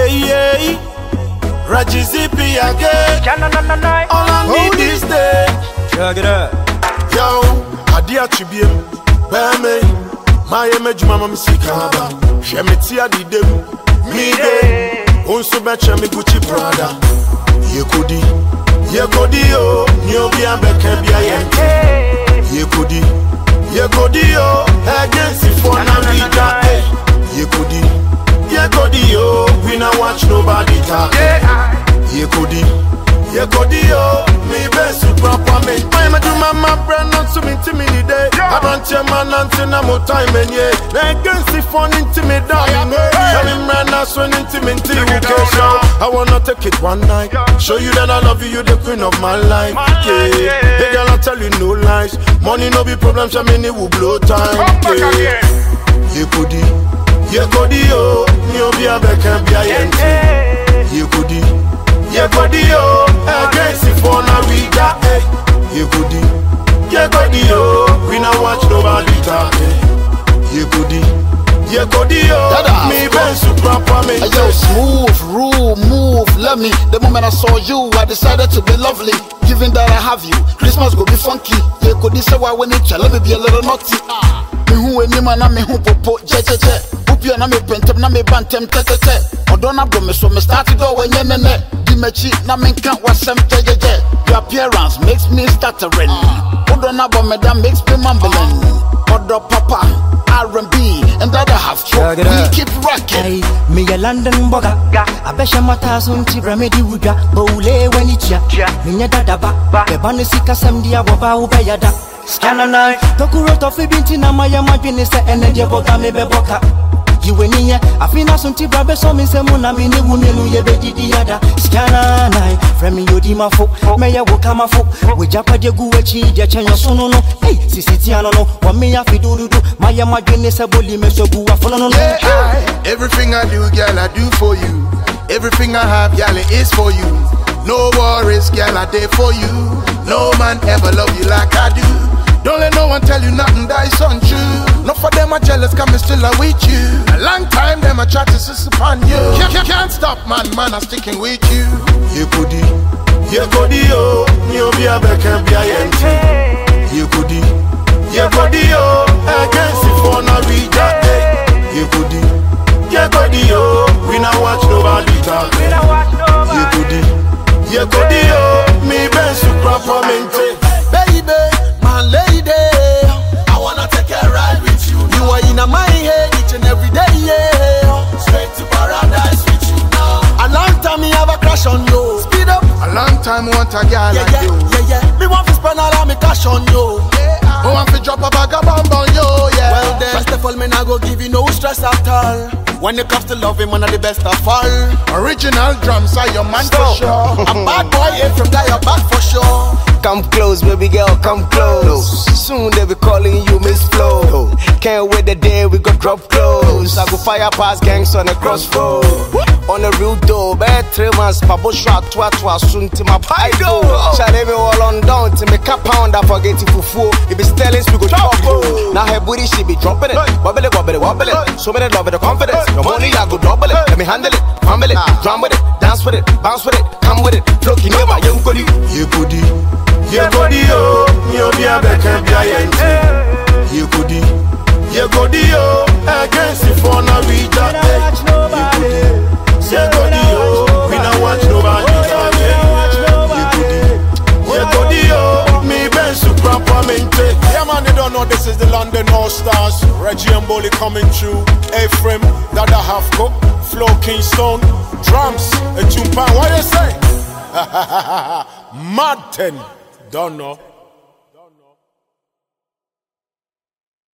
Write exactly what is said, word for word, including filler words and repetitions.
yeah. Reggie Zippy again. All I need is day. Check it out. Yo, I dear Tribune, Bame, my image, Mamma Sikaba, Shemitia did them, me day, also betcha me Gucci Prada. Ye could ye could yo, you be a Becabia Yankee. Ye could ye could yo, against the phone and read that. Ye could ye could yo, we not watch nobody talk. Ye could ye could yo, me best to proper me. I'm a do my brand not to me to me today. I don't tell man until no more time and yeah. Against the phone into me down. Tell him man not so intimate to you show. I wanna take it one night. Show you that I love you, you the queen of my life. Yeah, hey girl, I tell you no lies. Money no be problem, I mean it will blow time. Yeah, you could you could yo, you be a back and be a yank. You could you could yo, against the phone and we got hey. You could you could yo, we not watch nobody talk. You could you could yo, me best to proper me. Yo, smooth, rule, move, love me. The moment I saw you, I decided to be lovely. Given that I have you, Christmas go be funky. You could say why when it let me be a little naughty. Me who any man, me who popo, je je je. Upia na me pentem na me bantem te te te. Odona bro me so me started go when ye ne ne. Dimechi na me can't wasem je je je. Your appearance makes me stuttering. Odona bro me that makes me mumbling. Odo papa, R and B, and that I have to. We keep rocking. Me a London boga. I bet you mata sunti remedy wuja. Bowle when it's ya. Me dada ba. Bebane sika semdia waba ubeyada. Scanner nine. Tokuro tofi binti na maya majini se energy boga me beboka. You win here, I feel as until Brabbe so me say Muna mini woman who ye bedi the other. Scanner nine, from me you di ma folk, may I walk my folk. We japa de guechi, de chanyo sono no. Hey, Siciliano no, what me have to do do do. My imagine is a bully me so go follow no. Everything I do, girl, I do for you. Everything I have, girl, it is for you. No worries, girl, I did for you. No man ever love you like I do. Don't let no one tell you nothing that is untrue. Not for them are jealous, come still are with you. A long time them I try to insist upon you. Can't, can't, can't stop man, man, I'm sticking with you. You could you could yo, you be a back and be a yank. You could you could yo, against the phone and read that day. You could you could yo, we not watch nobody talk. You could you could yo, me best to proper maintain. Baby, my lady, I wanna take a ride with you. You are in my head each and every day, yeah. Straight to paradise with you now. A long time me have a crush on you. Speed up. A long time I want a girl yeah, like yeah, you. Yeah, yeah, me want to spend all of me cash on you. Yeah, I want to drop a bag of bomb on you, yeah. Well then, first of all, me not go give you no stress at all. When it comes to loving, one of the best of all. Original drums are your man for sure. A bad boy ain't from guy, your back for sure. Come close, baby girl, come close. Soon they be calling you Miss Flo. Can't wait the day we go drop close. I go fire past gangs on the crossroad. On the real door, bad three months, Pabo shot, twa twa, soon to my pie door. Shall me all on down to make a pound, I forget it for four. If it's stellings, we go chop. Now her booty, she be dropping it. Wobble it, wobble it, wobble it. So many love it, the confidence. No money, I go double it. Let me handle it, fumble it, drum with it, dance with it, bounce with it, come with it. Float in my young goodie. You could you could yo, you be a back and be a yank. You could you could yo, against the phone and read that day. You could yo, we not watch nobody talk. You could you could yo, me best to proper maintain. Yeah man, they don't know this is the London All Stars. Reggie and Bolly coming through. Ephraim, Dada Hafko, Flo Kingston, drums, a tune pan. What you say? Mad ten, don't know.